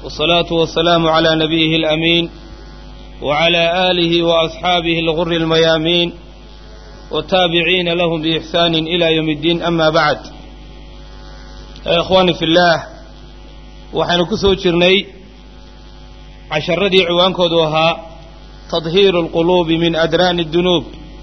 والصلاة والسلام على نبيه الأمين وعلى آله وأصحابه الغر الميامين والتابعين لهم بإحسان إلى يوم الدين. أما بعد، يا إخواني في الله، وحن كسو جرني عشر ردي عوان كودوها تطهير القلوب من أدران الذنوب.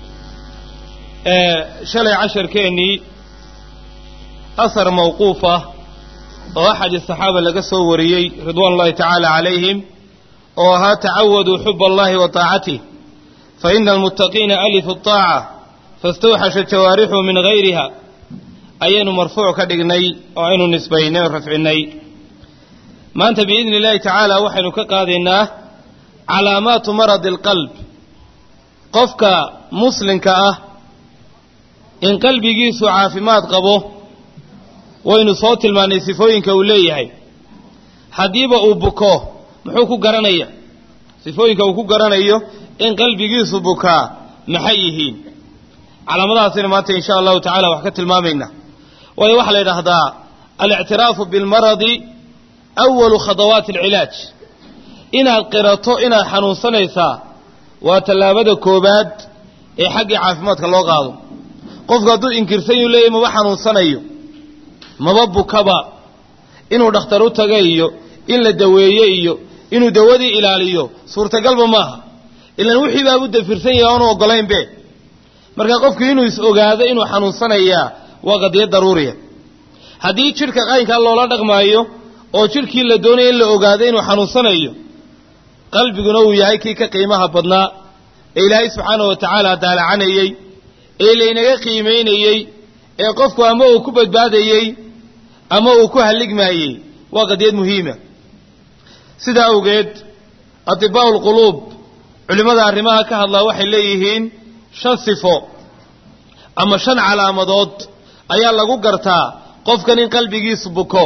شلي عشر كيني أثر موقوفة وأحد الصحابة لقصوا وريي رضوان الله تعالى عليهم، وها تعودوا حب الله وطاعته فإن المتقين ألف الطاعة فاستوحشت جوارحه من غيرها. أين مرفوع كدقني وأين نسبيني ورفعني. ما أنت بإذن الله تعالى وحن كقاذنا علامات مرض القلب. قفك مسلم كأه إن قلبي جيسو عافمات قبوه وإن صوت الماني صفوين كوليه حديبة أبكوه محوكو قرانية صفوين كوكو قرانية إن قلبي جيسو بكاء محيهين على مدى سنمات إن شاء الله تعالى وحكت المامينة. ويوحل إلى هذا الاعتراف بالمرض أول خطوات العلاج. إنا القراطو إنا حنوصنا إيسا وتلابد كوباد حق عافماتك الله قادو قف قادو إنكرسيو ليه مبحنوصنا إيو مبابو كبا إنو دخترو تغييو إن لدويييو إنو دودي إلاليو صورة قلب ماها إلا نوحي بابود فرسين يوانو وقلين بيه مركا قفك إنو يسوغاذا إنو حنوصنا إياه وقضية ضرورية. هذه شركة قاين كان الله لدغ مايو oo jirkii la doonay in la ogaado inuu xanuunsanayo qalbiguna uu yahay kii ka qiimaha badnaa ee Ilaahay subhanahu wa ta'ala daalacanayay ee leeynaga qiimeynayay ee qofku ama uu ku badbaadayay ama uu ku haligmayay waa qadiyad muhiima. sida awgeed atibaa'ul qulub culimada arrimaha ka hadla waxay leeyihiin shan sifo ama shan calaamadood ayaa lagu gartaa qofkan in qalbigiisu buko.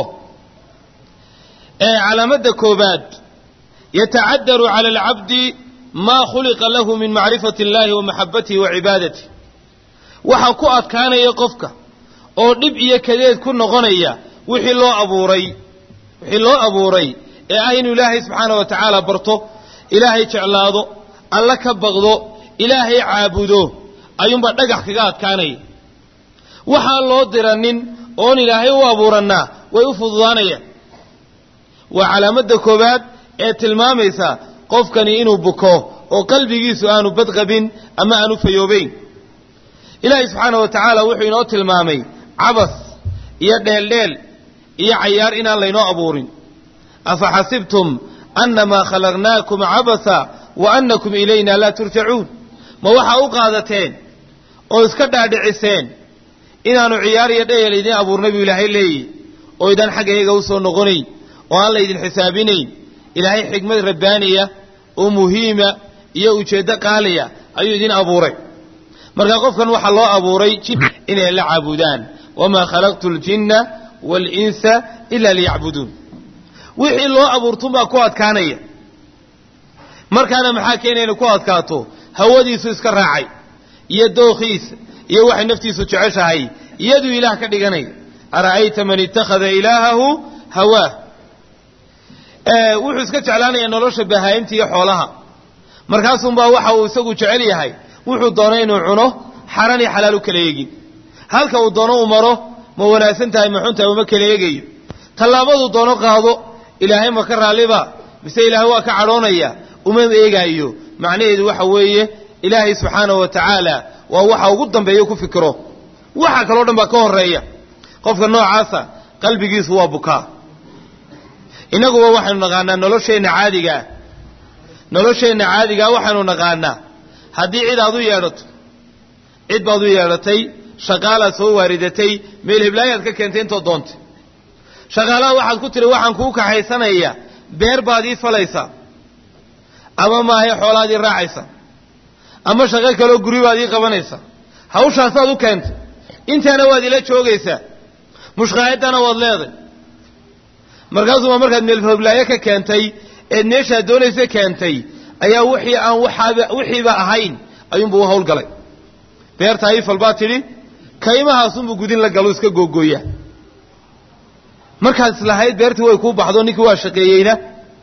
علامة كوباد يتعذر على العبد ما خلق له من معرفة الله ومحبته وعبادته. وحكو أتكان يقفك أو نبئي كذلك كن غنية وحي الله أبوري أين إلهي سبحانه وتعالى برطو إلهي تعلاضو الله كبغضو إلهي عابدو أيوم بدقح كذات كاني وحا الله درنين أون إلهي وأبورنا ويفضانيه. وعلامة كوباد تلماميسا قفكني إنو بكوه وقلبي سؤال بدغبين أما أنو فيوبين. إلهي سبحانه وتعالى وحي نو تلمامي عبث يا الليل يا عيار إنا اللينو أبورين. أفحسبتم أنما خلقناكم عبثا وأنكم إلينا لا ترجعون. ما وحا أقادتين وإسكدع دعسين إنا نعيار يدي لدين أبور نبي إلهي لي وإذن حقا يقوصوا نغني وأن لا يدين حسابينين. إلهي حكمة ربانية ومهيمة يوجد قالية أي يدين أبوري مركا قفكا وحا الله أبوري إلا لعبودان وما خلقت الجن والإنس إلا ليعبدون. وحي الله أبورتم بأكوات كانية مركا محاكين لكوات كاتو هودي سوسك الراعي يدو خيس يوحي نفتي سوچعشهي يدو إله كدغني أرأيت من اتخذ إلهه هواه. wuxuu iska jeclaanaya nolosha bahaayimta iyo xoolaha markaas baa waxa uu isagu jecel yahay wuxuu doonay inuu cuno xaraan iyo xalaal u kala yeegin halka uu doono u maro ma wanaagsan tahay ma xunta uma kala yeegayo talaabadu doono qaado ilaahay ma ka raaliba mise ilaahay waa ka caroonaya uma eegayo. macnaheedu waxa weeye ilaahay subhanahu wa ta'ala waa waxa ugu dambeeyo ku fikiro waxa kale oo dhan ba ka horeeya. qofka noocaasa qalbigiisu waa bukaa. inagu waxaanu naqaanaa nolosheena caadiga waxaanu naqaanaa haddii cid aad u yeedhato cid baad u yeedhatay shaqaala soo waaridatay meel hiblaayaad ka keentay intoo doonta shaqaalaha waxaad ku tiri waxaan kuu kaxaysanaya beer baad ii falaysaa ama maahay xoolaadii raacaysa ama shaqo kaloo guri baad ii qabanaysaa hawshaasaad u keentay intaana waad ila joogaysaa mushqaayadana waad leeday markaasuma markaad meel hiblaayo ka keentay ee meesha doonaysa keentay ayaa wixiiba ahayn ayuunbuu u howlgalay beerta ay falbaa tidhi kaymahaasuunbuu gudin la galo iska googooya markaad islahayd beertii way kuu baxdo ninkii waa shaqeeyeyna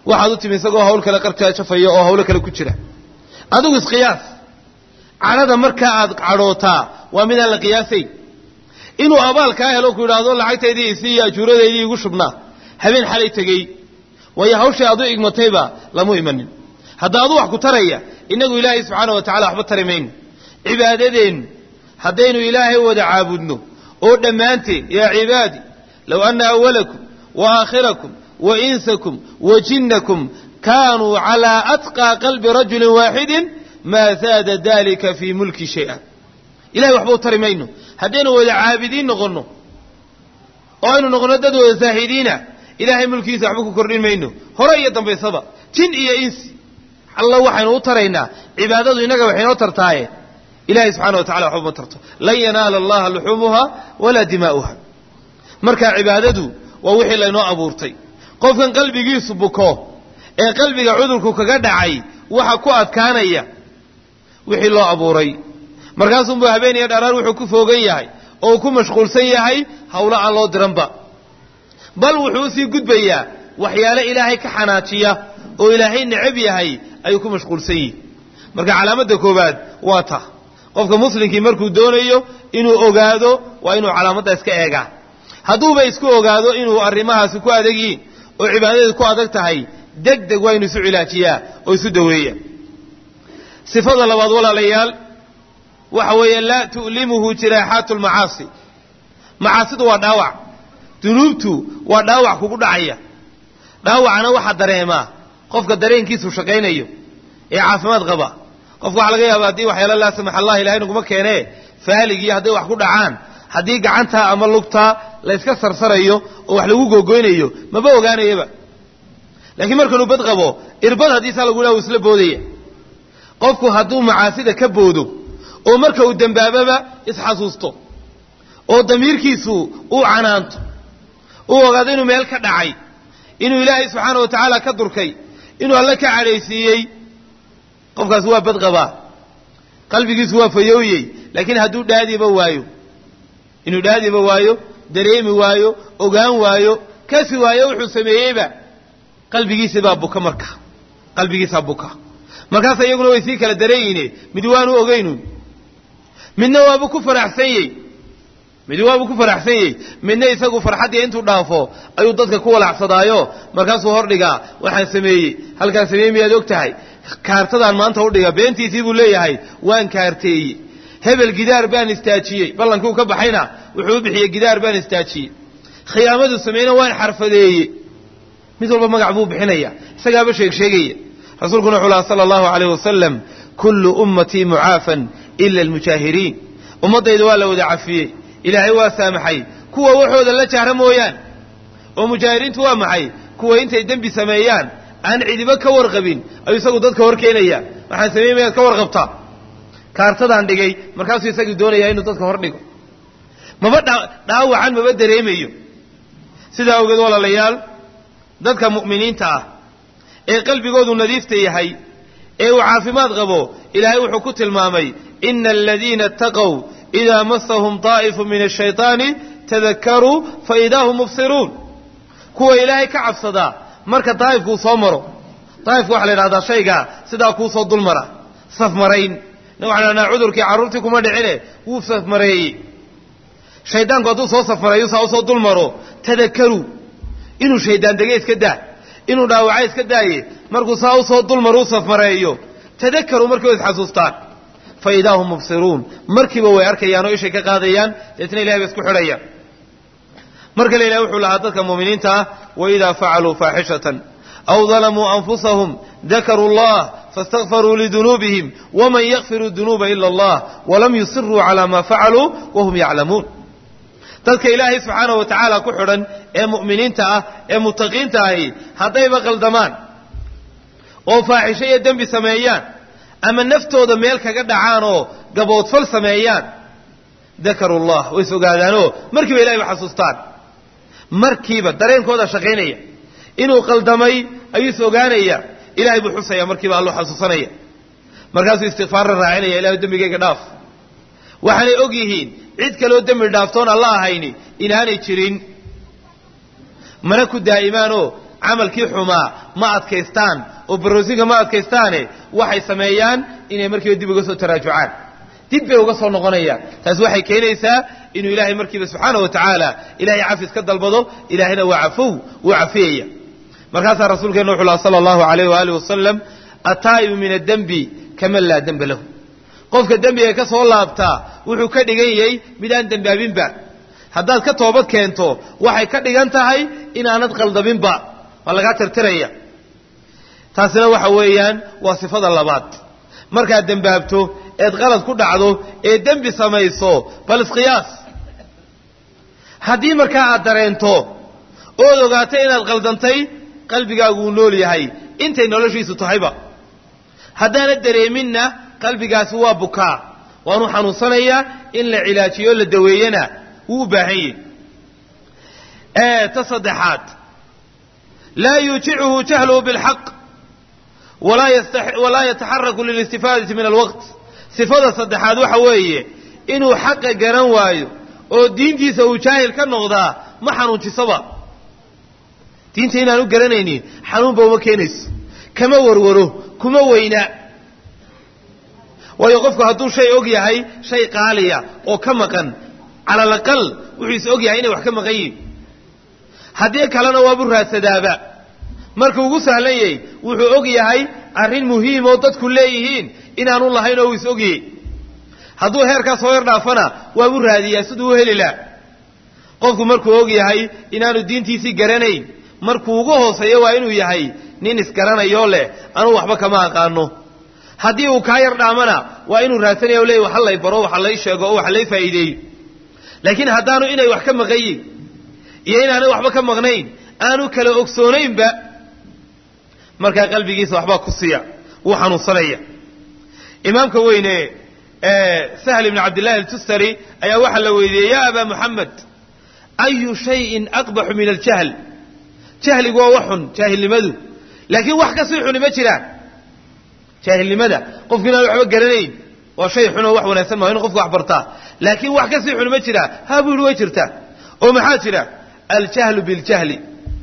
waxaad u timi isagoo hawl kale qarka jafaya oo hawlo kale ku jira adigu isqiyaas carada marka aad cadhootaa waa mid aan la qiyaasay inuu abaal kaa helo ku yidhaahdo lacagtaydii isii ajuuradeydii igu shubnaa habeen xalay tegey waayo hawshay aad u igmatayba lamu imanin hadda adu wax ku taraya innagu ilaahay subxaana wa tacala waxba tari mayno cibaadadeennu haddaynu ilaahay wada caabudno oo dhammaanteen yaa cibaadi low anna awalakum wa aakhirakum wa insakum wa jinnakum kaanuu calaa atqaa qalbi rajulin waaxidin maa zaada dalika fii mulki shay-a ilahay waxba u tari mayno haddaynu wada caabidiin noqonno oo aynu noqonno dad wada zaahidiina ilaahay mulkiisa waxba ku kordhin mayno hore iyo dambaysaba jin iyo insi alla waxaynu u taraynaa cibaadadu innaga waxaynoo tartaaye ilaahay subxaana wa tacala waxba ma tarto lan yanaala allaha luxuumuha walaa dimaa'uha markaa cibaadadu waa wixii laynoo abuurtay qofkan qalbigiisu buko ee qalbiga cudurku kaga dhacay waxa ku adkaanaya wixii loo abuuray markaasuunbuu habeeniyo dharaar wuxuu ku foogan yahay oo ku mashquulsan yahay hawlo aan loo diranba bal wuxuu usii gudbayaa waxyaale ilaahay ka xanaajiya oo ilaahay necab yahay ayuu ku mashquulsan yihi marka calaamadda koowaad waa ta qofka muslimkii markuu doonayo inuu ogaado waa inuu calaamadda iska eegaa hadduuba isku ogaado inuu arrimahaasi ku adag yihiin oo cibaadadeedu ku adag tahay deg deg waa inuu isu cilaajiyaa oo isu daweeya sifada labaad walaalayaal waxa weeye laa tu'limuhu jiraaxaatu lmacaasi macaasidu waa dhaawac dunuubtu waa dhaawac kugu dhacaya dhaawacna waxaa dareemaa qofka dareenkiisu shaqaynayo ee caafimaad qaba qofka waxaa laga yaaba haddii waxyaala laa samax allah ilahay naguma keenee faaligii hadday wax ku dhacaan haddii gacantaa ama lugtaa la yska sarsarayo oo wax lagu googoynayo maba ogaanayaba laakiin markanuu bad qabo irbad haddii saa lagu dhaha uu isla boodaya qofku hadduu macaasida ka boodo oo marka uu dembaababa isxasuusto oo damiirkiisu uu canaanto uu ogaado inuu meel ka dhacay inuu ilaahay subxaana wa tacaala ka durkay inuu alle ka cadhaysiiyey qofkaasi waa bad qabaa qalbigiisu waa fayooyey laakiin hadduu dhaadiba waayo inuu dhaadiba waayo dareemi waayo ogaan waayo kasi waayo wuxuu sameeyeyba qalbigiisibaa buka marka qalbigiisaa buka markaasa iyaguna way sii kala dareeyine mid waanu ogaynu midna waabu ku faraxsanyey midna isagu farxaddii intuu dhaafo ayuu dadka ku walacsadaayo markaasuu hordhigaa waxaan sameeyey halkaan sameeyey miyaad og tahay kaartadaan maanta udhiga beentiisii buu leeyahay waan kaarteeye hebel gidaar baan istaajiyey ballankii u ka baxayna wuxuu u bixiyey gidaar baan istaajiyey khiyaamadu sameeyna waan xarfadeeye mid walba magac buu bixinaya isagaaba sheegaya rasuulkuna wuxuu lahaa sala allahu calayh wasalam kullu ummatii mucaafan ila almujaahiriin ummaddayda waa la wada cafiyey ilaahay waa saamaxay kuwa waxooda la jahra mooyaan oo mujaahiriintu waa maxay kuwa intay dembi sameeyaan aan cidiba ka warqabin ayuu isagu dadka hor keenaya waxaan sameeyey mayaad ka warqabtaa kaartadaan dhigay markaasuu isagii doonayaa inuu dadka hor dhigo maba dhaawacan maba dareemayo sidaa awgeed walaalayaal dadka mu'miniinta ah ee qalbigoodu nadiifta yahay ee uu caafimaad qabo ilaahay wuxuu ku tilmaamay ina aladiina ittaqow idaa masahum daa'ifu min ashayطaani tadakkaruu faidaa hum mubsiruun kuwa ilaahay ka cabsadaa marka daa'ifkuu soo maro daa'ifku waxa la yidhahdaa shayga sidaa kuu soo dul mara safmarayn waxaan idhahnaa cudurkii carruurtii kuma dhicine wuu safmareeyey shaydaanku hadduu soo safmareeyo saa usoo dul maro tadakkaruu inuu shaydaan dege iska daa inuu dhaawaca iska daaye markuu saa usoo dul maro u safmareeyo tadakkaruu markiiba isxasuustaan fa idaa hum mubsiruun markiiba way arkayaan oo ishay ka qaadayaan deetna ilahay ba isku xidhayaan mar kale ilahay wuxuu lahaa dadka mu'miniinta ah waidaa facaluu faaxishatan aw dalamuu anfusahum dakaruu allah faاstakfaruu lidunuubihim waman yakfiru dunuuba ila allah walam yusiruu calaa maa facaluu wahum yaclamuun dadka ilaahay subxaanahu wa tacaala ku xidhan ee mu'miniinta ah ee muttaqiinta ahi haddayba qaldamaan oo faaxisho iyo dembi sameeyaan ama naftooda meel kaga dhacaan oo gaboodfal sameeyaan dakaruu llah way is ogaadaanoo markiiba ilahay ba xasuustaan markiiba dareenkooda shaqaynaya inuu qaldamay ayuu is ogaanaya ilahay buu xusaya markiiba alloo xasuusanaya markaasuu istikfaarra raacinaya ilahay dembigayga dhaaf waxaanay og yihiin cid kaloo dembi dhaaftoon alla ahayni inaanay jirin mana ku daa'imaanoo camalkii xumaa ma adkaystaan oo baroosinka ma adkaystaane waxay sameeyaan inay markiiba dib uga soo taraajucaan dib bay uga soo noqonayaan taas waxay keenaysaa inuu ilaahay markiiba subxaanahu wa tacaala ilaahay cafis ka dalbado ilaahayna waa cafow wuu cafiyaya markaasaa rasuulkeena wuxuu lahaa sala allahu alayhi waalihi wasalam ataa'ibu min addembi kaman laa demba lahu qofka dembiga ka soo laabtaa wuxuu ka dhigan yahay mid aan dembaabinba haddaad ka toobad keento waxay ka dhigan tahay inaanad qaldabinba waa lagaa tirtiraya taasina waxa weeyaan waa sifada labaad markaad dembaabto eed qalad ku dhacdo ee dembi samayso bal isqiyaas haddii markaa aad dareento ood ogaatay inaad qaldantay qalbigaagu wuu nool yahay intay noloshiisu tahayba haddaanad dareeminna qalbigaasi waa bukaa waanu xanuunsanayaa in la cilaajiyo la daweeyana wuu u baahan yahay ta saddexaad laa yuujicuhu jahluhu bilxaq walaa yataxaraku lilistifaadati min alwaqt sifada saddexaad waxa weeye inuu xaqa garan waayo oo diintiisa uu jaahil ka noqdaa ma xanuunjisoba diinta inaanu garanaynin xanuunba uma keenayso kama warwaro kuma weyna waayo qofku hadduu shay og yahay shay qaaliya oo ka maqan cala alaqal wuxuu is og yahay inay wax ka maqan yihin haddii kalena waabu raadsadaaba markuu ugu sahlan yahay wuxuu og yahay arrin muhiim oo dadku leeyihiin inaanu lahayn oo uu is og yahay hadduu heerkaas hoo yar dhaafana waabu raadiyaa siduu u heli laha qofku markuu og yahay inaanu diintiisii garanayn markuu ugu hooseeyo waa inuu yahay nin isgaranayo leh anuu waxba kama aqaano haddii uu kaa yar dhaamana waa inuu raadsanaya o leey waxa lay baro waxa lay sheego oo waxa lay faa'iideeyo laakiin haddaanu inay wax ka maqan yihin iyo inaanay waxba ka maqnayn aanu kala ogsoonaynba markaa qalbigiisa waxbaa ku siya wuu xanuunsanaya imaamka weyne sahl ibn cabdillahi altustari ayaa waxaa la weydiiyey yaa abaa muxamed ayu shayin aqbaxu min aljahl jahligu waa wax xun jaahilnimadu laakiin wax kasii xuni ma jiraan jaahilnimada qofku inaan waxba garanayn waa shay xun oo wax wanaagsan maaha inu qofku wax bartaa laakiin wax kasii xuni ma jiraa haa buu yihi way jirtaa oo maxaa jira aljahlu biljahli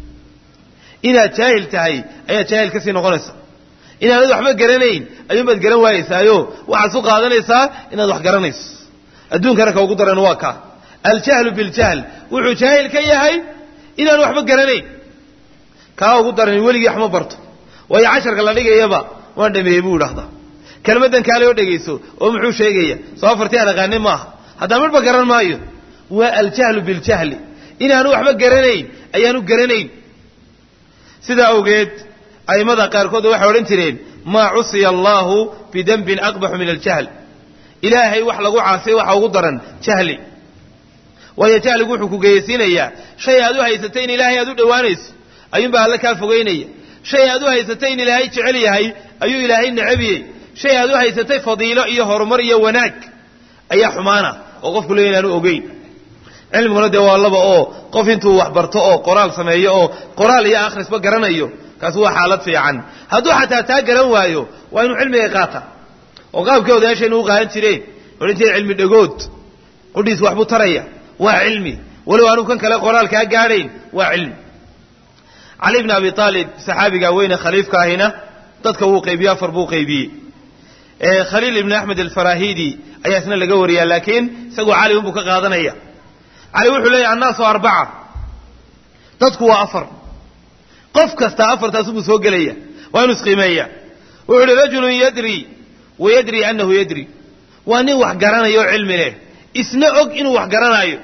inaad jaahil tahay ayaad jaahil kasii noqonaysa inaanad waxba garanayn ayuunbaad garan waayeysaayo waxaad su qaadanaysaa inaad wax garanayso adduunkana ka ugu daran waa kaa aljahlu biljahl wuxuu jaahil ka yahay inaan waxba garanayn kaa ugu daran weligii wax ma barto waayo casharka la dhigayaba waan dhameeyey buu idhaahdaa kelmaddan kaale oo dhegayso oo muxuu sheegaya soo afartii aan aqaanin maaha haddaan midhba garan maayo waa aljahlu biljahli inaanu waxba garanayn ayaanu garanayn sidaa awgeed a'immada qaarkood waxay odhan jireen maa cusiya allaahu bidembin aqbaxu min aljahl ilaahay wax lagu caasiyo waxa ugu daran jahli waayo jahligu wuxuu ku geyaysiinayaa shay aad u haysatay in ilaahay aad u dhowaanayso ayuunbaa alle kaa fogaynaya shay aad u haysatay in ilaahay jecel yahay ayuu ilaahay necabiyey shay aad u haysatay fadiilo iyo horumar iyo wanaag ayaa xumaana oo qofku leeya inaanu ogeyn cilmiguna dee waa laba oo qof intuu wax barto oo qoraal sameeyo oo qoraal iyo akhrisba garanayo kaasi waa xaalad fiican hadduu xataa taa garan waayo waa inuu cilmiga qaata oo qaabkii odayaashaynu u qaadan jireen odhan jireen cilmi dhagood qudhiis waxbuu taraya waa cilmi walow aanu kan kale qoraal kaa gaadhayn waa cilmi cali bn abi aalib saxaabigaa weyne khaliifka ahina dadka wuu qaybiye afar buu qaybiyey khaliil ibn axmed alfarahidi ayaa isna laga wariyaa laakiin isagoo cali unbuu ka qaadanaya cali wuxuu leeyahy annaasu arbaca dadku waa afar qof kasta afartaas buu soo gelaya waa inuu isqiimeeya wuxuu uhi rajulun yadri wayadri annahu yadri waa nin wax garanayo oo cilmi leh isna og inuu wax garanaayo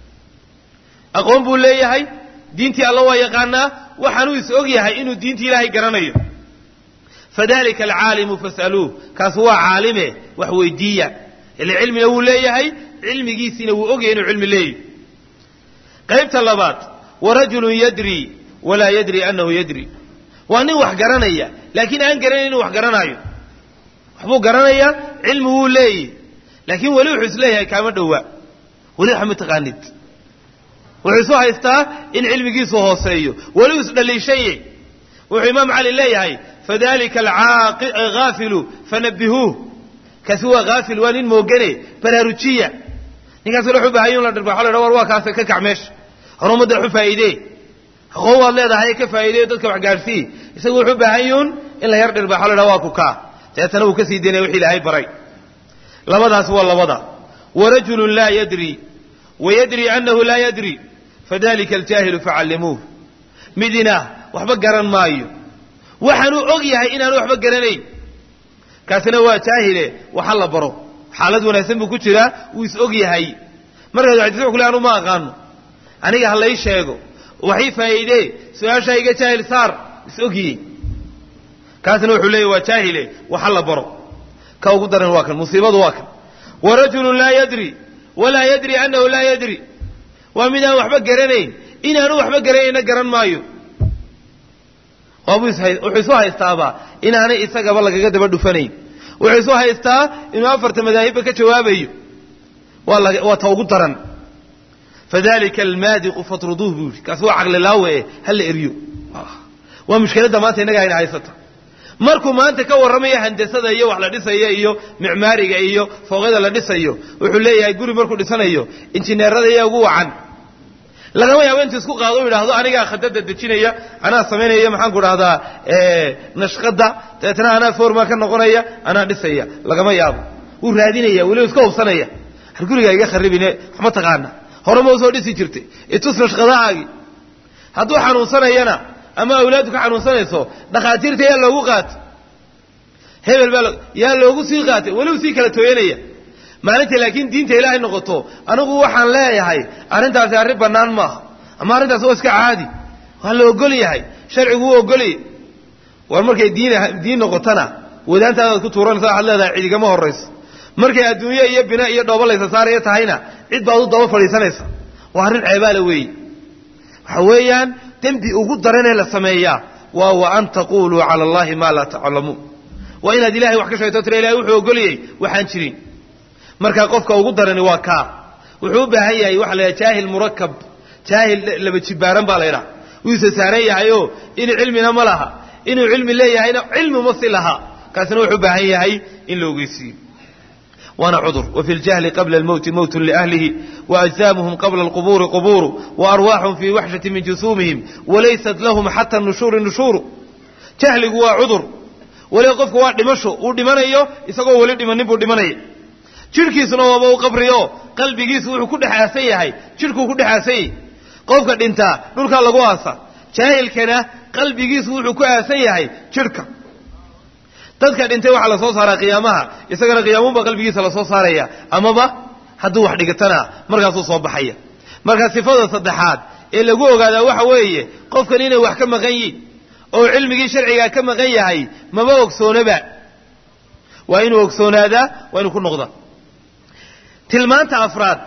aqoon buu leeyahay diintii alla waa yaqaanaa waxaanuu is og yahay inuu diintii ilaahay garanayo fadalika alcaalimu fas'aluuh kaasu waa caalime wax weydiiya ile cilmina wuu leeyahay cilmigiisiina wuu ogyahay inuu cilmi leeyahy qaybta labaad warajulun yadri walaa yadri annahu yadri waa nin wax garanaya laakiin aan garanayn inuu wax garanaayo waxbuu garanayaa cilmi wuu leeyahy laakiin weli wuxuu is leeyahay kaama dhowaa weli wax ma taqaanid wuxuu isu haystaa in cilmigiisu hooseeyo weli u isdhaliishanye wuxuu imaam cali leeyahay fadalika alghaafilu fanabbihuuh kaasi waa haafil waa nin moogane baraarujiya ninkaas wuxuu baahaya in la dhirbaxo la war waa kaas ka kac meesha hor ummadda waxu faa'iidee قوة الله ده هي كفايدة ضدك وحجارسي يسوي حب عيون إلا يردر بحال رواكوكا تأتنو كسي دين وحي لهاي براي لبضع سوى لبضع ورجل لا يدري ويدري أنه لا يدري فذلك الجاهل فعلموه مدينة وحبق قران مايو وحنو أغيها إنا نوح بقراني كاسنا هو جاهله وحل برو حالد وناسن بو كجيرا ويس أغيها مرة يعتذر كل أنو ما أغانو أنيقا هلا يشيغو وحي فايدة سؤال شايقا جاهل صار يس أغيي كاسنا وحليه وجاهله وحل برو كاو قدرن واكن مصيبة واكن ورجل لا يدري ولا يدري أنه لا يدري ومدينة وحبق قراني إنا نوح بقراني نقران مايو wuxuu haystaa in aanay isaga laga daba dhufanayn wuxuu haystaa in afarta madaahib ka jawaabayo waa ta ugu daran fadalika almadiq fatruduhu kaas waa aqli laawe hal eriyo waa mushkilada maanta inaga hayna haysata markuu maanta ka waramaya handasada iyo wax la dhisayo iyo micmaariga iyo fooqada la dhisayo wuxuu leeyahay guri markuu dhisanayo injineerada iyo ugu wacan lagama yaabo inta isku qaado yiraahdo aniga khadada dejinaya ana sameynaya maxaan ku raahdaa nashqada taatana ana forma ka noqonaya ana dhisaya lagama yaabo uu raadinaya wali iska hubsanaya hal guriga iga kharibine ma taqaana hore ma soo dhisi jirtay itus nashqadaagi haduu xanuunsanayana ama awlaadku ka xanuunsanayso dhaqaatiirta yaa loogu qaat hebel bal yaa loogu sii qaatay wali uu sii kala tooyanaya maalinta laakiin diinta ilaahay noqoto anigu waxaan leeyahay arintaas arrin banaan ma ama arintaas oo iska caadi waa la ogol yahay sharcigu uu ogol yahay war markay diin noqotana wadaantaada ku tuuran sax leedahay ciidagama horeyso markay adduunyo iyo bina iyo dhoobalaysa saaraya tahayna cid baad u daba fadhiisanaysa waa arrin ceebaale waxa weeyaan dambi ugu daranee la sameeyaa wa an taqulu ala allahi ma la ta'lamu wa in ilaahay wax ka sheegto ilaahay wuxuu ogol yahay waxaan jirin marka qofka ugu darani waa ka wuxuu baahan yahay wax la jaahil murakkab jaahil laba jibaaran baa leeyahay wiisa saaran yahay oo in cilmina ma laha inuu cilmi leeyahayna cilmi ma silaha kaasna wuxuu baahan yahay in loo geesiyo وانا عذر وفي الجهل قبل الموت موت لأهله وأجسامهم قبل القبور قبور وأرواحهم في وحشة من جسومهم وليست لهم حتى النشور نشور جهل هو عذر ولا يقف هو دمشو ودمنيو isagoo wali dhimanin buu dhimanay jirkiisuna waa qabriyo qalbigiisu wuxuu ku dhaxaasay yahay jirku ku dhaxaasay qofka dhinta dhulka lagu aasa jaahilkana qalbigiisu wuxuu ku aasan yahay jirka dadka dhintay waxa la soo saaraa qiyaamaha isagana qiyaamuhu qalbigiisa la soo saaraya amaba haduu wax dhigatana markaas uu soo baxaya marka sifada saddexaad ee lagu ogaada waxa weeye qofkan inuu wax ka maqan yahay oo cilmigii sharciga ka maqan yahay maba ogsoonaba waa inuu ogsoonaada waa inuu ku noqdo tilmaanta afraad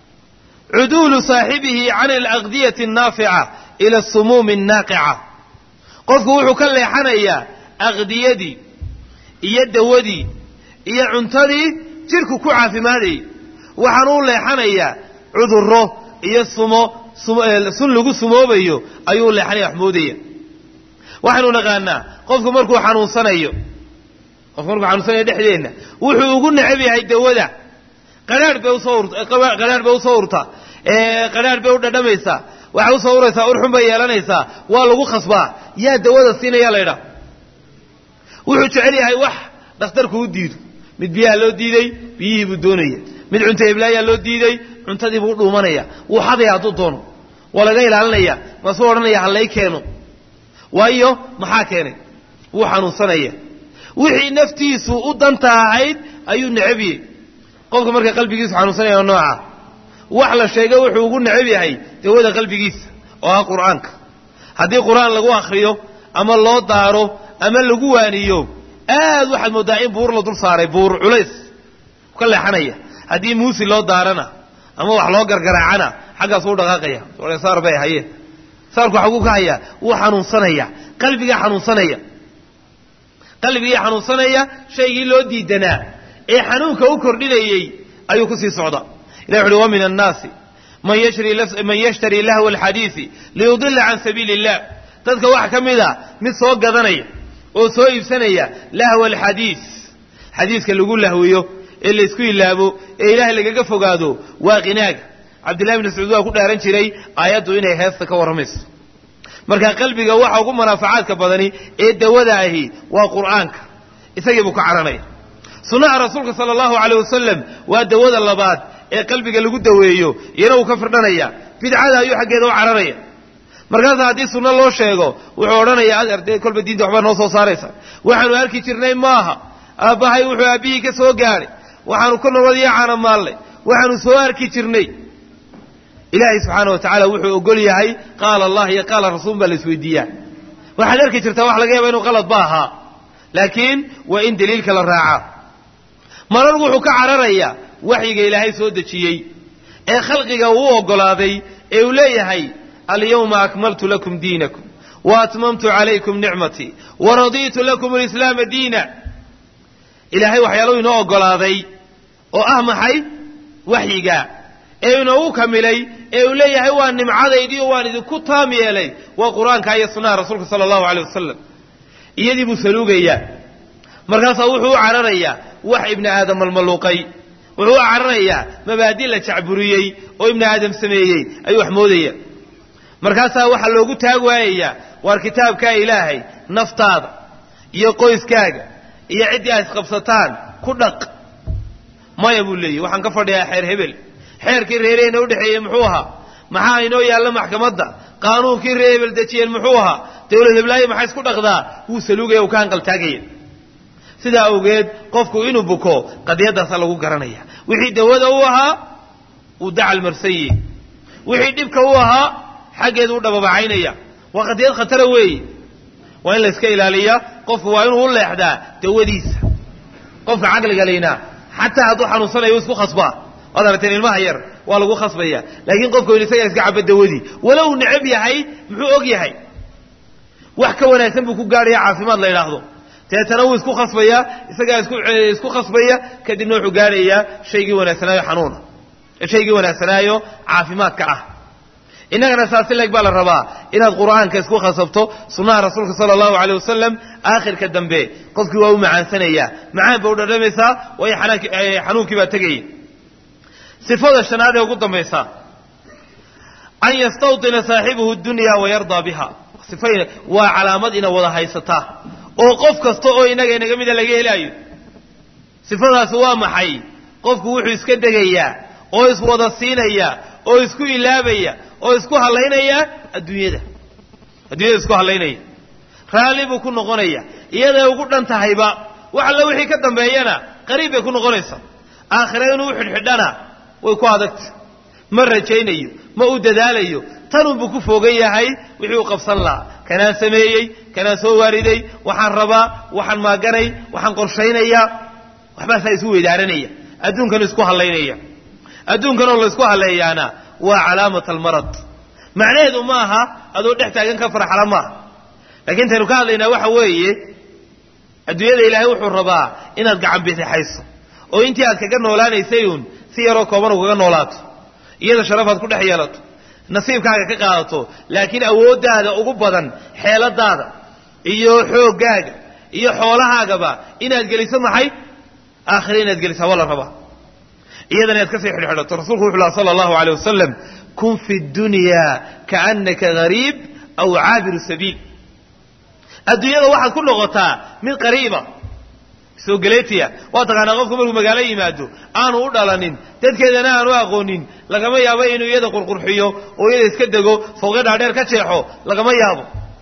عدول صاحبه عن الأغذية النافعة إلى السموم الناقعة قفك وحو كان ليحانيا أغذيدي يدودي عنتدي تلك كعا في مالي وحنون ليحانيا عذره السمو سنلقو السمو بيو أيون ليحانيا حمودية وحنون نغانا قفك مركو حنون صنيو قفك مركو حنون صنيو دحلينا وحو قلنا عبي هاي الدودة قرار بيو صورتا قرار بيو دميسا waxaa soo uraysa urxun bay yeelanaysa waa lagu khasbaa yaa dawada siinaya leeyahay wuxuu jecel yahay wax dhakhtarku u diido mid biyaha loo diiday biyihii buu doonaya mid cunto iblaayaa loo diiday cuntadii buu dhuumanaya wuu xaday hadduu doono waa laga ilaalinaya ma soo oranaya halay keeno waayo maxaa keenay wuu xanuunsanaya wixii naftiisu u danta ahayd ayuu necebiyay qofka marka qalbigiisu xanuunsanaya nooca wax la sheegay wuxuu ugu neceb yahay dawada qalbigiisa oo quraanka hadii quraan lagu akhriyo ama loo daaro ama lagu waaniyo aad waxa moodaa in buur la dul saaray buur culays ka leexanaya hadii muusi loo daarana ama wax loo gargaraacana xaga soo dhaqaaqaya soo saar bay haye saarku xagu ka haya uu xanuunsanaya qalbiga xanuunsanaya shaygi loo diidanaa ee xanuunka u kordhinayay ayuu ku sii socdaa إلى ومن الناس من يشتري له الحديث ليضل عن سبيل الله تذكر واحد كمذا من صوت قذنية أو صوت سنية له الحديث حديث كان يقول له ويو اللي يسكوي الله أبو إله اللي قفوا قادوا واغناك عبد الله بن سعود وكل أرنش لي آياته إنه هيثك ورمس marka qalbiga waxa ugu manaafacaadka badani ee dawada ahi waa quraanka isagii buu ka caranaya sunnaha rasuulka sallallahu alayhi wasallam waa dawada labaad ee qalbiga lagu daweeyo iyana uu ka firdhanaya bidcada ayuu xageeda u caranaya markaas haddii sunna loo sheego wuxuu oranayaa arday kolba diinta waxba noo soo saaraysa waxaanu arki jirnay maaha aabahay wuxuu aabihii ka soo gaaray waxaanu ku nabad yaacana maalle waxaanu soo arki jirnay ilaahay subxaanahu wa tacaala wuxuu ogol yahay qaala allah iyo qaala rasuul baa la isweydiiyaa waxaad arki jirtaa wax laga yaaba inuu qalad ba ahaa laakiin waa in daliilka la raacaa marar wuxuu ka cararayaa waxyiga ilaahay soo dejiyey ee khalqiga uu ogolaaday ee uu leeyahay alyawma akmaltu lakum diinakum wa atmamtu calaykum nicmatii wa radiitu lakum alislaama diina ilaahay waxyaaluhu inoo ogolaaday oo ah maxay waxyiga ee inoogu kamilay ee uu leeyahay waa nimcadaydii oo waan idinku taam yeelay waa qur-aanka iyo sunnaha rasuulka sala allahu alayh wasalam iyadii buu saluugayaa markaasaa wuxuu u cararayaa wax ibni aadam malmaluuqay wuxuu u cararayaa mabaadi la jacburiyey oo ibni aadam sameeyey ayuu wax moodaya markaasaa waxaa loogu taag waayayaa waar kitaabkaa ilaahay naftaada iyo qoyskaaga iyo ciddii ay isqabsataan ku dhaq maya buu leeyahy waxaan ka fadhiyaa xeer hebel xeerkii reereyna u dhexeeyey muxuu ahaa maxaa inoo yaalla maxkamadda qaanuunkii reer hebel dejiyeen muxuu ahaa dawlad heblaayo maxay isku dhaqdaa wuu saluugaya uu ka hanqaltaagaya sidaa awgeed qofku inuu buko qadiyadaasaa lagu garanaya wixii dawada u ahaa uu dacal marsan yihi wixii dhibka u ahaa xaggeedu u dhababacaynaya waa qadiyad khatara weeye waa in la iska ilaaliyaa qofku waa inuu u leexdaa dawadiisa qofka caqliga laynaa xataa hadduu xanuunsanayo isku khasbaa waad aragteen ilmaha yar waa lagu khasbaya laakiin qofku in isagaa iska caba dawadii walow necab yahay muxuu og yahay wax ka wanaagsan buu ku gaadhaya caafimaad la yidhaahdo deetana wuu isku khasbayaa isagaa isku khasbaya kadibna wuxuu gaadhayaa shaygii wanaagsanaayo xanuuna shaygii wanaagsanaayo caafimaadka ah innagana saasi leeg baa la rabaa inaad qur'aanka isku khasabto sunnaha rasuulka sala allahu alayh wasalam aakhirka dambe qofkii waa u macaansanayaa macaan ba u dhadhamaysaa waayo xanuunkii baa tegaya sifada shanaad ee ugu dambaysa an yastawطina saaxibuhu dunya wayardaa biha waa calaamad ina wada haysataa oo qof kasta oo inaga mida laga helaayo sifadaasi waa maxay qofku wuxuu iska degayaa oo iswada siinaya oo isku ilaabaya oo isku halaynaya adduunyada isku halaynaya raalli buu ku noqonaya iyaday ugu dhan tahayba wax alla wixii ka dambeeyana qariib bay ku noqonaysaa aakhira inuu xidhxidhana way ku adagta ma rajaynayo ma u dadaalayo tanunbuu ku fogan yahay wixii uu qabsan lahaa kanaan sameeyey kanaan soo waariday waxaan rabaa waxaan maaganay waxaan qorshaynayaa waxbaasaa isu weydaaranaya adduunkanu isku halaynaya adduunkanoo la isku haleeyaana waa calaamat almarad macnaheedu ma aha adoo dhex taagan ka farxala maaha laakiin intaynu ka hadlaynaa waxa weeye adduunyada ilaahay wuxuu rabaa inaad gacan bixixayso oo intii aad kaga noolaanaysay uun si yaroo kooban u kaga noolaato iyada sharafaad ku dhex yeelato nasiibkaaga ka qaadato laakiin awooddaada ugu badan xeeladaada iyo xooggaaga iyo xoolahaagaba inaad geliso maxay aakhire inaad gelisaa waa la rabaa iyadana inaad ka sii xidhxidhato rasuulku wuxuu laha sala allahu alayh wasalam kun fi dunyaa kaannaka gariib aw caabiru sabiil adduunyada waxaad ku noqotaa mid qariiba soo galeetiya waa taqaanaa qofku markuu magaalo yimaado aanu u dhalanin dadkeedana aanu aqoonin lagama yaabo inuu iyada qurqurxiyo oo iyada iska dego fooqe dhaadheer ka jeexo lagama yaabo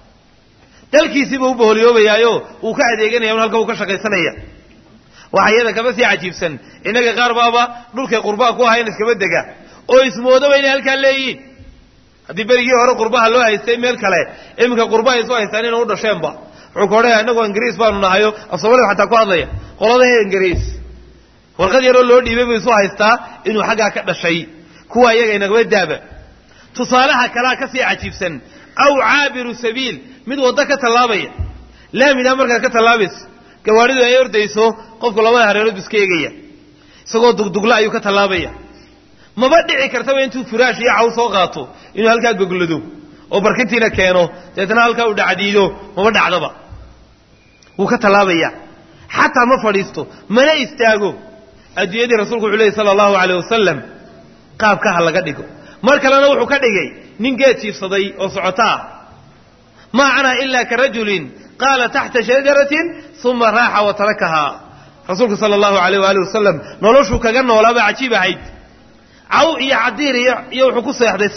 dalkiisiiba u boholiyoobayaayo uu ka adeeganaya un halka uu ka shaqaysanaya waxa iyada kama sii cajiibsan innaga qaar baaba dhulkay qurbaa ku ahayn iskaba dega oo ismoodaba inay halkaa leeyihiin haddii berigii hore qurbaha loo haystay meel kale iminka qurbaha isu haystaan inay u dhasheenba wuxuu ka odhanaya innagu ingiriis baanu nahayo af soomaliga xataa ku hadlaya qoladahe ingiriis warqad yaroo loo dhiibay buu isu haystaa inuu xaggaa ka dhashay kuwa iyaga inagaba daaba tusaalaha kalaa ka sii cajiibsan aw caabiru sabiil mid waddo ka tallaabaya laamidaa markaad ka tallaabayso gawaadhidu ay ordayso qofku labada hareerood bu iska eegaya isagoo dugdugla ayuu ka tallaabaya maba dhici kartaba intuu firaash iyo caw soo qaato inuu halkaa goglado oo barkintiina keeno deetna halkaa uu dhacdiido maba dhacdaba wuu ka tallaabaya xataa ma fadhiisto mana istaago adduunyadii rasuulku wuxuu leeyay sala allahu alayh wasalam qaabka ha laga dhigo mar kalena wuxuu ka dhigay nin geed jiifsaday oo socoto ah ما أنا إلا كرجل قال تحت شجرة ثم راح وتركها رسولك صلى الله عليه وآله وسلم نولوشو كجنة ولا بعجيبة عيد عو يعدير يوحكو سيحدي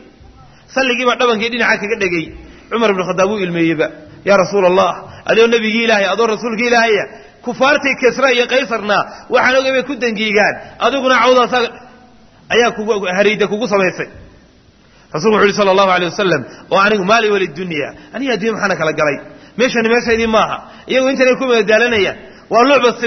صلي جيب دبن كيدين عاك كدغي عمر بن الخطاب الميبا يا رسول الله ادو نبي إلهي ادو رسولك إلهي كفارتي كسرى يا قيصرنا waxaan ogaybay ku dangiigaan adiguna cawda ayaa kugu hariida kugu sameysay rasuulku sallallahu alayhi wasallam oo anigu maali walid dunya aniga adduun maxana kala galay meeshaydii maaha iyagu intay ku meedaalanayaan waa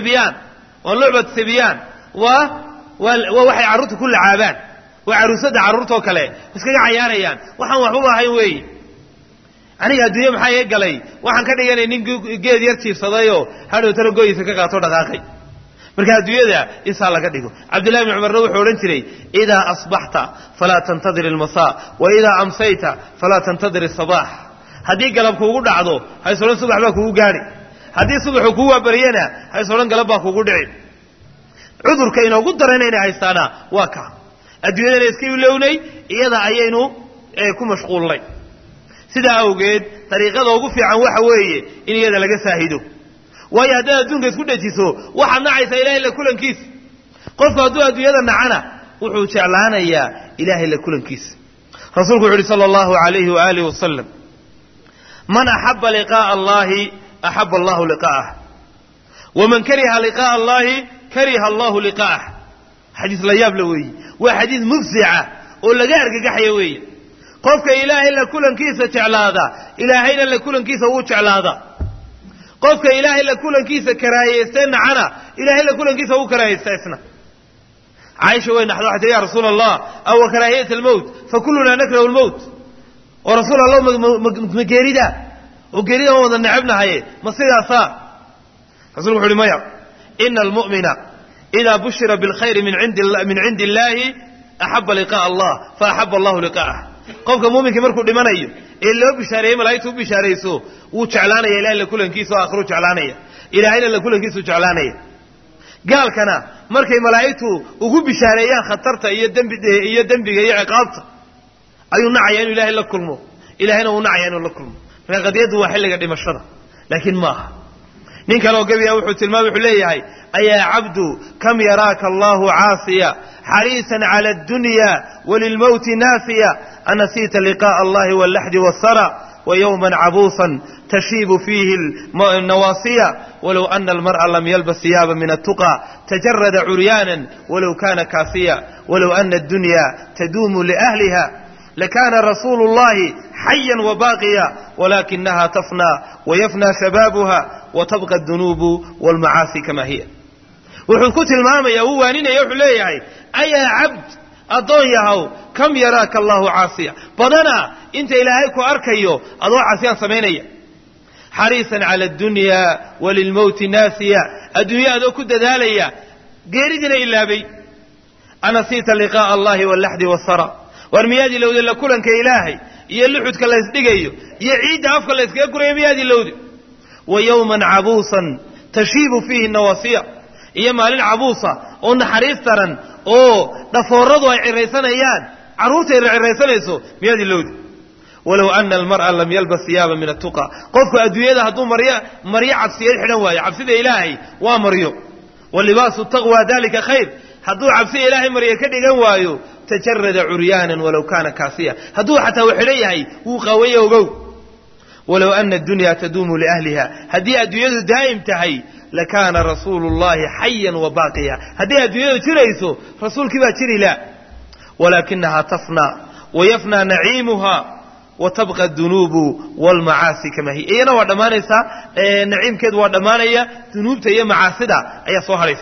lucbad sibiyaan waa waxay carruurtu ku lacaabaan waa caruusada carruurtoo kale iskaga cayaarayaan waxaan waxba ahayn weey aniga adduunyo maxaa iga galay waxaan ka dhiganay nin geed yar jiifsadayoo hadhow talo gooyisa ka qaato dhaqaaqay marka adduunyada isaa laga dhigo cabdullahi ibn umar wuxuu oran jiray idaa asbaxta falaa tantadir almasaa wa idaa amsayta falaa tantadir as-sabaax haddii galabku ugu dhacdo haysolan subax baa kugu gaari haddii subaxu kugu wabariyana haysolan galab baa kugu dhici cudurka inoogu daranayna haystaana waa ka adduunyada iska iloownay iyada ayaynu ku mashquulnay sida awgeed tariiqada ugu fiican waxa weeye in iyada laga saahido waayo haddii adduunka isku dhajiso waxa nacaysa ilaahay la kulankiisa qofka hadduu adduunyada nacana wuxuu jeclaanayaa ilaahay la kulankiisa rasuulku wuxuu sallallahu alayhi wa alihi wasallam man ahabba liqaa allahi ahabba allahu liqaa'ah wa man kariha liqaa allahi kariha allahu liqaa'ah xadiis la yaab la weeye waa xadiis mufsica oo laga argagaxayo weeye qofka ilaahay la kulankiisa jeclaada ilaahayna la kulankiisa uu jeclaada qofka ilaahay la kulankiisa karaahiyeysta nacana ilaahay la kulankiisa uu karaahiyeysta isna Aisha way naxdo xataa ya rasuul Allah aw karaahiyat al-maut fa kulluna nakrahu al-maut wa rasuul Allah mageerida oo geerida wada nacabnahay ma sidaasa rasuulku wuxuu maya innal mu'mina idha bushira bil khayr min 'indi Allah ahabba liqaa Allah fa ahabba Allah liqaa'ah qofka muuminka markuu dhimanayo ee loo bishaareeyay malaa'iktu u bishaareyso uu jeclaanaya ilaahay la kulankiisa oo akhru jeclaanaya ilaahayna la kulankiisa u jeclaanaya gaalkana markay malaa'iktu ugu bishaareeyaan khatarta iyo dambiga iyo ciqaabta ayuu nacaya inuu ilaahay la kulmo ilaahayna uu nacaya inuu la kulmo marka qadiyadu waa xilliga dhimashada laakiin maaha nin kale oo gabiya wuxuu tilmaamay wuxuu leeyahay ayaa abdu kam yaraka Allahu aasiya harisan ala ad-dunya walil maut nasiya anasita liqaa Allah wal lahd was sara wa yawman abusan tashibu fihi an-nawasiya walau anna al-mar'a lam yalbas thiyaban min at-tuqa tajarrada 'uryanan walau kana kasiya walau anna ad-dunya tadumu li ahliha لكان رسول الله حيا وباقيا ولكنها تفنى ويفنى شبابها وتبقى الذنوب والمعاصي كما هي وحكوت الماما يوانين يحليهي أي عبد أضيهو كم يراك الله عاصيا بدنا انت إلهيك أركيو أضوى عاصيا سمينيا حريصا على الدنيا وللموت ناسيا الدنيا ذو كد ذاليا قيردنا إلا بي أنا نسيت لقاء الله واللحد والصرى warmiyadi lawdi la kulanka ilaahay iyo luxudka la isdhigayo iyo ciida afka la iskaga guray miyadi lawdi wa yawman abusan tashibu fihi nawasiya iyo maalin abusa oo naxariis taran oo dhafooradu ay cireysanayaan caruurta ay cireysanayso miyadi lawdi walaw anna al-mar'a lam yalbas thiyaban min at-tuqa qofku adduunyada haduu mariya cabsiyeed xidhan waayo cabsida ilaahay waa mariyo walibaasu taqwa dalika khayr haduu cabsi ilaahay mariya ka dhigan waayo تجرد عريانا ولو كان كاسيا هدو حتى وحليهي وقويه وقو ولو أن الدنيا تدوم لأهلها هدي الدنيا دائم تهي لكان رسول الله حيا وباقيا هدي الدنيا تريسو رسول كذا تري لا ولكنها تفنى ويفنى نعيمها وتبقى الذنوب والمعاصي كما هي اينا ودمانيسا نعيم كد ودمانيا ذنوب تهي معاصدا اي صهريس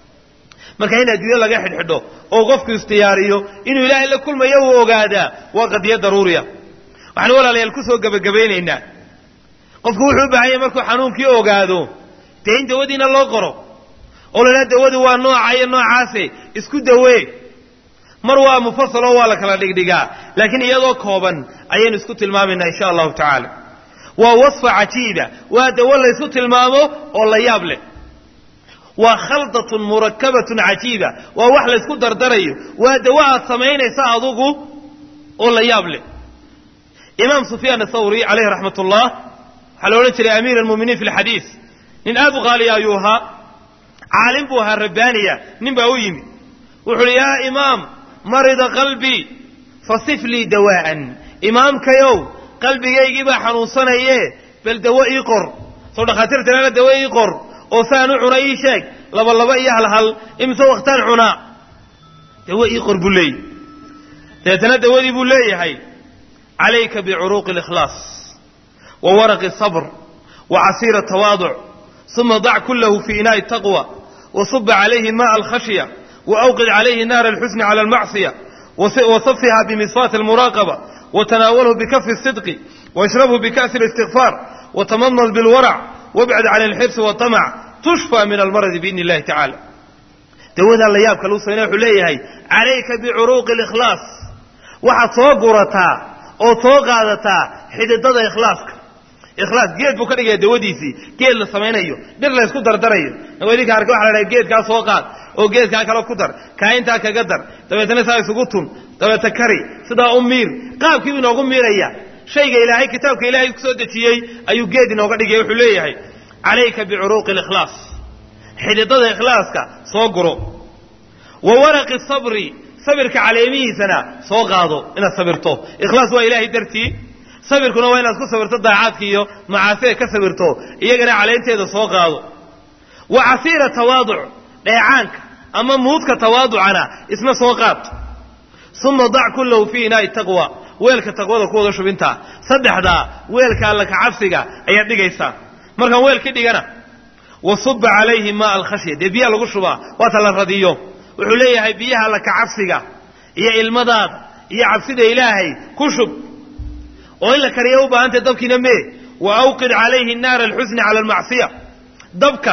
marka in adduunyo laga xidhxidho oo qofku istiyaariyo inuu ilaahay la kulmayo uu ogaada waa qadiya daruuriya waxaan walaalayaal ku soo gabagabeynayna qofku wuxuu u baahan yahay markuu xanuunkii ogaado teen dawadiina loo qoro oo la dawadu waa nooca noocaas isku dawee mar waa mufassal oo waa la kala dhigdhigaa laakiin iyadoo kooban ayaan isku tilmaamayna insha Allah ta'ala waa wasfa ajiida waa dawo la isku tilmaamo oo la yaab leh وخلطة مركبة عجيبة ووحل اسكو دردريو ودواء سمينيسا أدوغو أولا يابلي إمام سفيان الثوري عليه رحمة الله حلولة لأمير المؤمنين في الحديث من أبو غالي أيها عالم بوها الربانية نبويم وحل يا إمام مرض قلبي فصف لي دواء إمام كيو قلبي يجيب حنوصنا إيه بل دواء يقر صورة خاطرت لنا دواء يقر وثانو عريشك لبا إياه الهل إمسا وقتان عنا دواء يقر بولي تيتنا دواء بولي هاي عليك بعروق الإخلاص وورق الصبر وعصير التواضع ثم ضع كله في إناء التقوى وصب عليه ماء الخشية وأوقد عليه نار الحزن على المعصية وصفها بمصفاة المراقبة وتناوله بكف الصدق واشربه بكأس الاستغفار وتمنظ بالورع وابعد عن الحرص والطمع تشفى من المرض بإذن الله تعالى تودا الله يابك لو صيناه ليهي عليك بعروق الإخلاص waxaad soo gurataa oo soo qaadataa xididada ikhlaaska ikhlaas geed buu ka dhigay dawadiisii geed la sameeyo dhir la isku dardarayo naweedii ka arko waxa la geed ka soo qaad oo geed ka kala ku dar ka inta kaga dar dabeetana saa isugu tun dabeeta kari sida ummiir qaabkii inoogu miiraya shayga ilaahay kitaabka ilaahay ku soo dejiyay ayuu geed inooga dhigay wuxuu leeyahay alayka bi'uruq al-ikhlas xididada ikhlaaska soo guro wa waraq as-sabri sabirka caleemihiisana soo qaado inaad sabirto ikhlaas waa ilaahay dartii sabirkuna waa inaad ku sabirto daacadka iyo macaasiga ka sabirto iyagana caleenteeda soo qaado wa asiira tawaaduc dheecaanka ama muudka tawaaducana isna soo qaad thumma dac kullahu fi inaa'i taqwa weelka taqwada ku wada shubinta saddexda weelka alla ka cabsiga ayaa dhigaysa marka weelka dhigana wasubba alayhi ma al-khashya biya lagu shubaa waa tala radiyo wuxuu leeyahay biyaha la ka cabsiga iyo ilmadaad iyo cabsida ilaahay ku shub oo in la kariyo u baahantay dabkiina mee wa awqid alayhi an-nar al-huzn ala al-ma'siyah dabka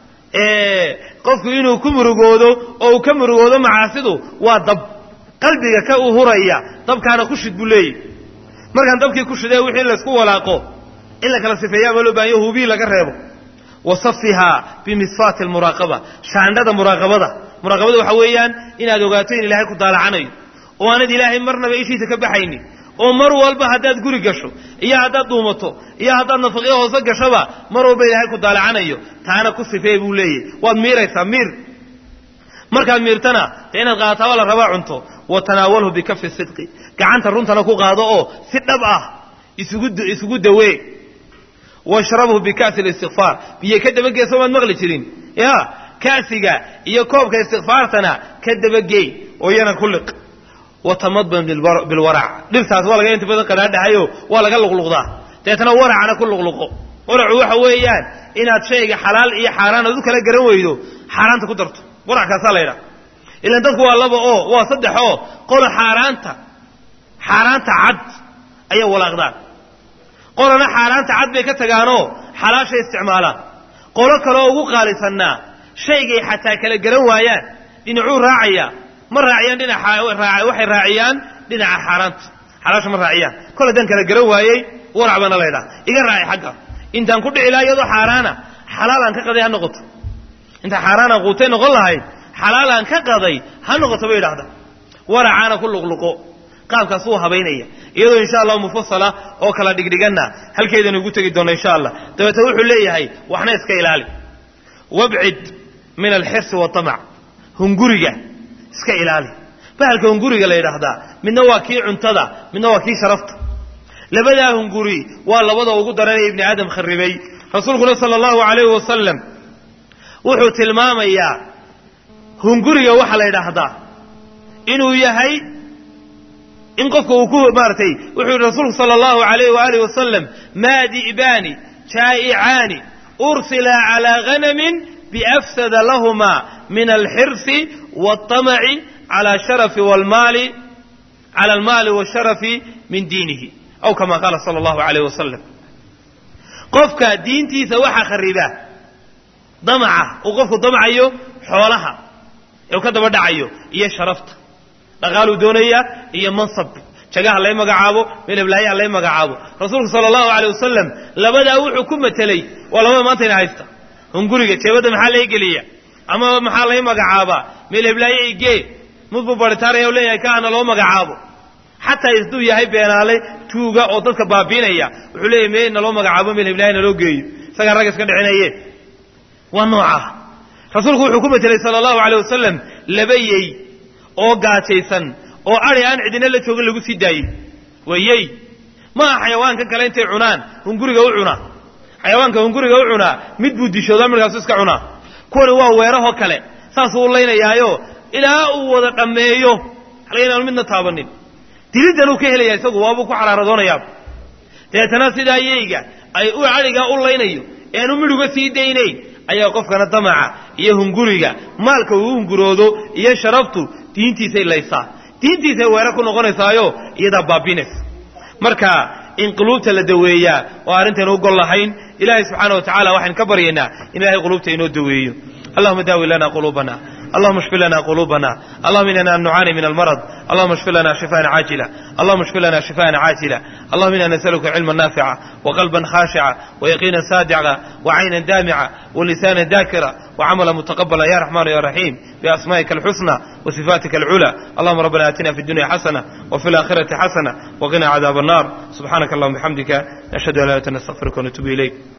qofku inuu ku murugoodo oo uu ka murugoodo macaasidu waa dab qalbiga ka u huraya dabkaana ku shid buleey markaan dabkii ku shiday wixii la isku walaaqo in la kala sifeeyaa loo baahan yahay hubi laga reebo وصفها بمصفات المراقبة شاندة مراقبة وحويان إن هذا قاتين إلهي كدال عني وأنا إلهي مرنا بإيشي تكبحيني ومر والبا هداد قري قشو إيا هداد دومتو إيا هداد نفقيه وصق شبا مروا بإلهي كدال عني تانا كصفيه بولي ومير يسمير مركان ميرتنا تينا الغاطة ولا رباع عنتو وتناوله بكف الصدق كعنت الرنت لكو غاضوه ستبقى يسقود دوي واشربه بكاس الاستغفار بيكدب جاي سوى المغلي ترين يا كاسيغا iyo koobka istighfaartana kadabagay oo yana kulliq وتمضمض بالورع dhirtaas waa laga inta badan qaraadhayo waa laga luqluqdaa teetana waracana ku luqluqo waracu waxa weeyaan inaad shayga xalaal iyo xaraan aad u kala garan weydo xaraanta ku darto warac ka saleeyda ilaa dadku waa laba oo waa saddex oo qor xaraanta cad ayaa walaaqdaan qolana xaraanta cad bay ka tagaano xalaasha isticmaalaan qolo kale ugu qaalisanaa shaygay xataa kala garan waayaan dhinacuu raacaya ma raaciyaan dhinaca waxay raaciyaan dhinaca xaraanta xalaasha ma raaciyaan kala dan kala garan waayay waracbana leedahay iga raaci xagga intaan ku dhici laayado xaraana xalaalan ka qaday ha noqoto inta xaraana quutay noqon lahay xalaalan ka qaday ha noqoto bay yiraahdaa waracana ku luqluqo qaabkaas uu habeynaya iyadoo insha Allah mufassala oo kala dhigdhigana halkeedana ugu tagi doona insha Allah dabata wuxuu leeyahay waxna iska ilaali wab'id min al-hirs wa tam' hunguriga iska ilaali bahalka hunguriga la yiraahdaa midna waa kii cuntada midna waa kii sharafta labada hunguri waa labada ugu daran ibn aadam kharibay rasuulku sallallahu alayhi wa sallam wuxuu tilmaamayaa hunguriga waxa la yiraahdaa inuu yahay إن قفك وكوه مارتي وحي الرسول صلى الله عليه وآله وسلم ما دئبان شائعان أرسلا على غنم بأفسد لهما من الحرص والطمع على شرف والمال على المال والشرف من دينه أو كما قال صلى الله عليه وسلم قفك دينتي سوحا خرباه ضمعه وقفك ضمعيه حولها يو كده بدعيه إيه شرفت dhaqaalu doonaya iyo mansab jagaha la magacaabo meelblaayaa la magacaabo rasuulka sallallahu alayhi wasallam labada wuxuu ku metelay walaba maanta in haysta hunguriga jeebada maxaa la igeliya ama maxaa la magacaaba meelblaayaa igee mudbu baritaaraya leeyahay kaana loo magacaabo hatta isduu yahay beenaalay tuuga oo dadka baabiinaya wuxuu leeyahay meena loo magacaabo meel iblaayna loo geeyo isaga rag iska dhicinaye waa nooca rasuulku wuxuu ku metelay sallallahu alayhi wasallam labayay oo gaajaysan oo ari aan cidina la joogin lagu sii daayay wayay ma xayawaanka kale intay cunaan hunguriga u cunaa xayawaanka hunguriga u cunaa mid buu dishooda markaas iska cunaa kuwani waa weeraho kale saas uu leynayaayo ilaa uu wada dhameeyo xalayna midna taabanin dilidan uu ka helaya isagu waaba ku xaraaradoonayaa deetana sida ayayga ay u caliga u leynayo eenu midhuga sii daynay ayaa qofkana damaca iyo hunguriga maalka uu hunguroodo iyo sharaftu diintiisa ilaysaa diintiisa weerar ku noqonaysaayo iyada baabines marka in qulubta la daweeyaa oo arintan u gol lahayn ilaahay subhanahu wa ta'ala waxaan ka baryeynaa in ilaahay qulubta inoo daweeyo اللهم داوي لنا قلوبنا اللهم اشف لنا قلوبنا اللهم إننا نعاني من المرض اللهم اشف لنا شفاء عاجلا اللهم اشف لنا شفاء عاجلا اللهم إنا نسألك علما نافعا وقلبا خاشعا ويقينا صادعا وعينا دامعا ولسانا ذاكرا وعملا متقبلا يا رحمن يا رحيم بأسمائك الحسنى وصفاتك العلى اللهم ربنا آتنا في الدنيا حسنة وفي الآخرة حسنة وقنا عذاب النار سبحانك اللهم وبحمدك نشهد أن لا إله إلا أنت نستغفرك ونتوب إليك